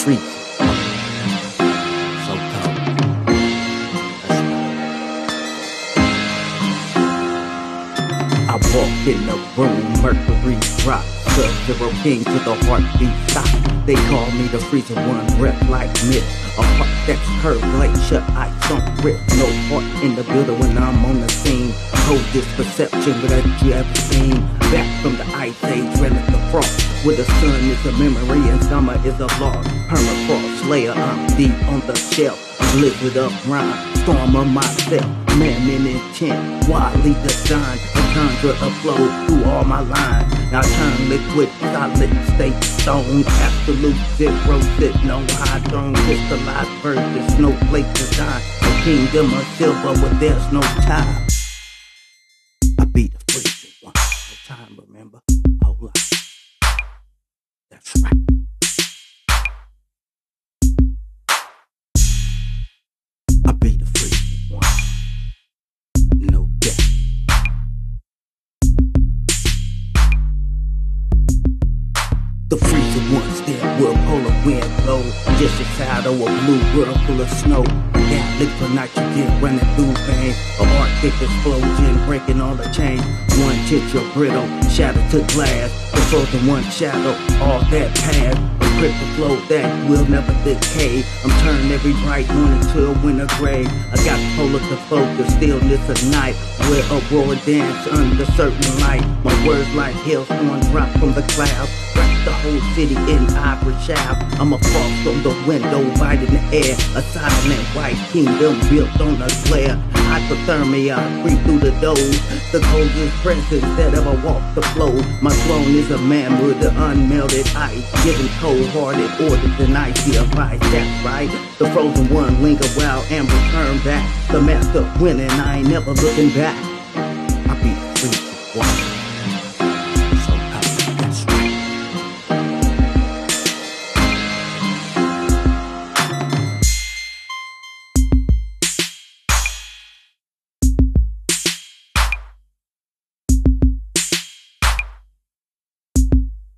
freezing. So cold. I walk in the room, mercury drop. Sub-Zero King to the heartbeat stop. They call me the freezer, one breath like mist. A heart that's curved, glacier, ice on grip. No heart in the building when I'm on the scene. Hold this perception without you ever seen. Back from the ice age, relic the frost. Where the sun is a memory and summer is a loss. Permafrost layer, I'm deep on the shelf. Blizzard of rhyme, storm of myself. Man in intent, wildly designed. A conjure of flow through all my lines. Now turn liquid, solid, state stone. Absolute zero, sit no high throne. Crystallized version, snowflake design. A kingdom of silver where there's no time. I beat the freezing one. No time, remember? Hold on. That's right. I beat the freezing one. No death. The freezer once there will polar wind blow. Just a shadow of blue world full of snow. That liquid nitrogen running through veins. A Arctic explosion breaking all the chains. One tissue brittle, shattered to glass. The frozen one shadow, all that past. A crystal flow that will never decay. I'm turning every bright morning to a winter gray. I got polar to focus, stillness of night. Where a roar dance under certain light. My words like hailstones drop from the clouds. The whole city in ivory shaft. I'm a frost on the window, right in the air. A silent white kingdom built on a glare. Hypothermia, creep through the doors. The coldest presence that ever walked the floor. My throne is a man with the unmelted ice, giving cold-hearted orders and icy advice. That's right. The frozen one linger while and return back. The master winning, I ain't never looking back. I be free.